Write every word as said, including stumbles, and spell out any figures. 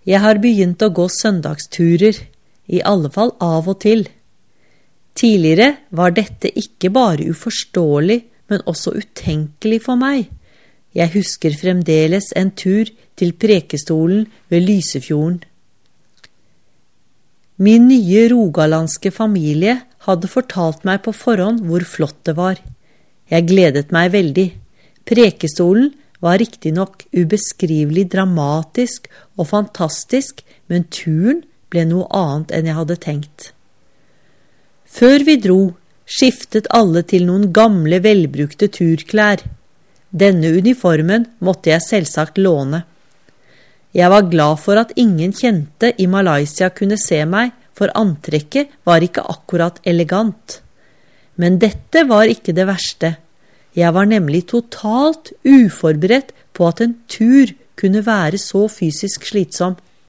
Jeg har begynt å gå søndagsturer, i alle fall av og til. Tidligere var dette ikke bare uforståelig, men også utenkelig for meg. Jeg husker fremdeles en tur til Prekestolen ved Lysefjorden. Min nye rogalandske familie hadde fortalt meg på forhånd hvor flott det var. Jeg gledet meg veldig. Prekestolen var riktig nok ubeskrivelig dramatisk og fantastisk, men turen ble noe annet enn jeg hadde tenkt. Før vi dro, skiftet alle til noen gamle, velbrukte turklær. Denne uniformen måtte jeg selvsagt låne. Jeg var glad for at ingen kjente i Malaysia kunne se meg, for antrekket var ikke akkurat elegant. Men dette var ikke det verste. Jeg var nemlig totalt uforberedt på at en tur kunne være så fysisk slitsom.